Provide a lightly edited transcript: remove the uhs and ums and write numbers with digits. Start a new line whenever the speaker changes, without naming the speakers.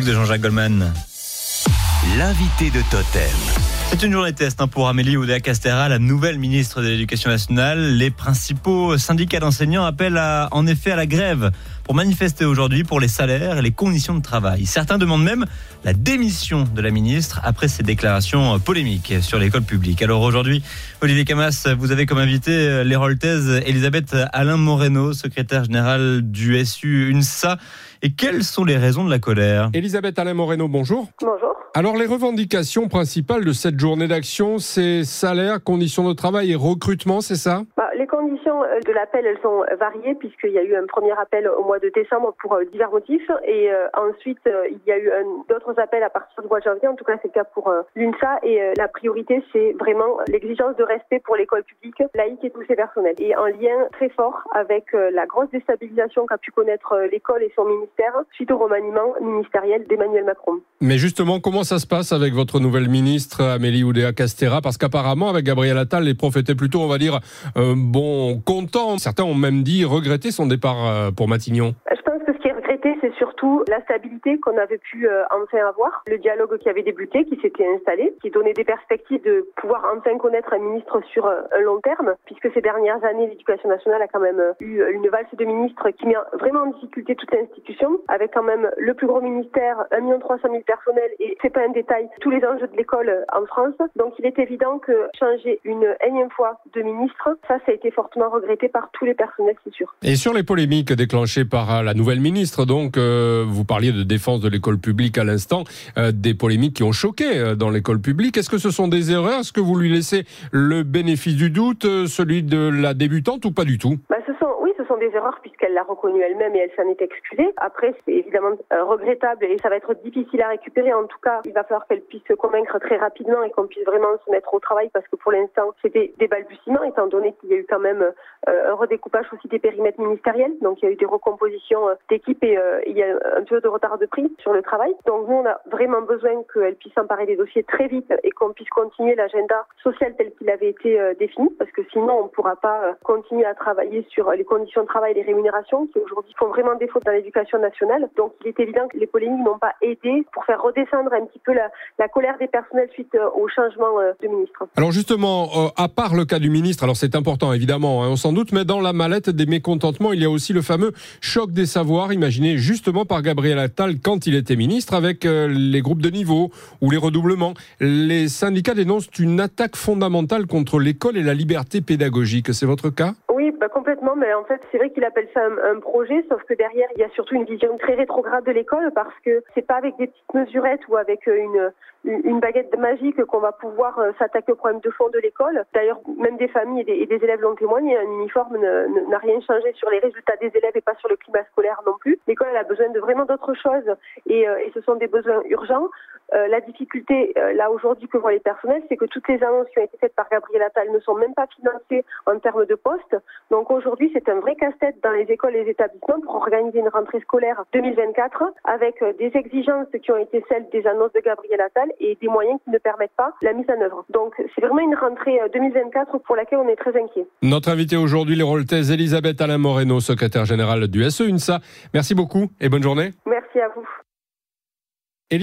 de Jean-Jacques Goldman.
L'invité de Totem.
C'est une journée test pour Amélie Oudéa-Castéra, la nouvelle ministre de l'Éducation nationale. Les principaux syndicats d'enseignants appellent en effet à la grève pour manifester aujourd'hui pour les salaires et les conditions de travail. Certains demandent même la démission de la ministre après ses déclarations polémiques sur l'école publique. Alors aujourd'hui, Olivier Camas, vous avez comme invité l'héroltaise Elisabeth Alain Moreno, secrétaire générale du SU UNSA. Et quelles sont les raisons de la colère ?
Elisabeth Alain Moreno, bonjour.
Bonjour.
Alors les revendications principales de cette journée d'action, c'est salaire, conditions de travail et recrutement, c'est ça ?
Les conditions de l'appel, elles sont variées puisqu'il y a eu un premier appel au mois de décembre pour divers motifs et ensuite il y a eu d'autres appels à partir du mois de janvier, en tout cas c'est le cas pour l'UNSA et la priorité c'est vraiment l'exigence de respect pour l'école publique, laïque et tous ses personnels. Et en lien très fort avec la grosse déstabilisation qu'a pu connaître l'école et son ministère suite au remaniement ministériel d'Emmanuel Macron.
Mais justement, comment ça se passe avec votre nouvelle ministre Amélie Oudéa-Castéra ? Parce qu'apparemment avec Gabriel Attal, les profs étaient plutôt, on va dire, contents. Certains ont même dit regretter son départ pour Matignon.
Je pense que ce qui est regretté, c'est surtout la stabilité qu'on avait pu enfin avoir, le dialogue qui avait débuté, qui s'était installé, qui donnait des perspectives de pouvoir enfin connaître un ministre sur un long terme, puisque ces dernières années, l'éducation nationale a quand même eu une valse de ministres qui met vraiment en difficulté toute l'institution, avec quand même le plus gros ministère, 1 300 000 personnels, et c'est pas un détail, tous les enjeux de l'école en France. Donc il est évident que changer une énième fois de ministre, ça a été fortement regretté par tous les personnels, c'est sûr.
Et sur les polémiques déclenchées par la nouvelle ministre, donc vous parliez de défense de l'école publique à l'instant, des polémiques qui ont choqué dans l'école publique. Est-ce que ce sont des erreurs ? Est-ce que vous lui laissez le bénéfice du doute, celui de la débutante ou pas du tout ?
Ce sont des erreurs puisqu'elle l'a reconnu elle-même et elle s'en est excusée. Après, c'est évidemment regrettable et ça va être difficile à récupérer. En tout cas, il va falloir qu'elle puisse se convaincre très rapidement et qu'on puisse vraiment se mettre au travail parce que pour l'instant, c'était des balbutiements étant donné qu'il y a eu quand même un redécoupage aussi des périmètres ministériels. Donc, il y a eu des recompositions d'équipes et il y a un peu de retard de prix sur le travail. Donc, nous, on a vraiment besoin qu'elle puisse s'emparer des dossiers très vite et qu'on puisse continuer l'agenda social tel qu'il avait été défini parce que sinon, on ne pourra pas continuer à travailler sur les conditions de travail et les rémunérations qui aujourd'hui font vraiment défaut dans l'éducation nationale. Donc il est évident que les polémiques n'ont pas aidé pour faire redescendre un petit peu la colère des personnels suite au changement de ministre.
Alors justement, à part le cas du ministre, alors c'est important évidemment, on s'en doute, mais dans la mallette des mécontentements, il y a aussi le fameux choc des savoirs imaginé justement par Gabriel Attal quand il était ministre avec les groupes de niveau ou les redoublements. Les syndicats dénoncent une attaque fondamentale contre l'école et la liberté pédagogique. C'est votre cas ?
Oui, complètement, mais en fait, c'est vrai qu'il appelle ça un projet, sauf que derrière, il y a surtout une vision très rétrograde de l'école parce que c'est pas avec des petites mesurettes ou avec une baguette magique qu'on va pouvoir s'attaquer au problème de fond de l'école. D'ailleurs, même des familles et des élèves l'ont témoigné, un uniforme n'a rien changé sur les résultats des élèves et pas sur le climat scolaire non plus. L'école, elle a besoin de vraiment d'autres choses et ce sont des besoins urgents. La difficulté, là, aujourd'hui, que voient les personnels, c'est que toutes les annonces qui ont été faites par Gabriel Attal ne sont même pas financées en termes de postes. Donc aujourd'hui, c'est un vrai casse-tête dans les écoles et les établissements pour organiser une rentrée scolaire 2024 avec des exigences qui ont été celles des annonces de Gabriel Attal et des moyens qui ne permettent pas la mise en œuvre. Donc c'est vraiment une rentrée 2024 pour laquelle on est très inquiet.
Notre invitée aujourd'hui, l'héroltaise Elisabeth Alain Moreno, secrétaire générale du SE UNSA. Merci beaucoup et bonne journée.
Merci.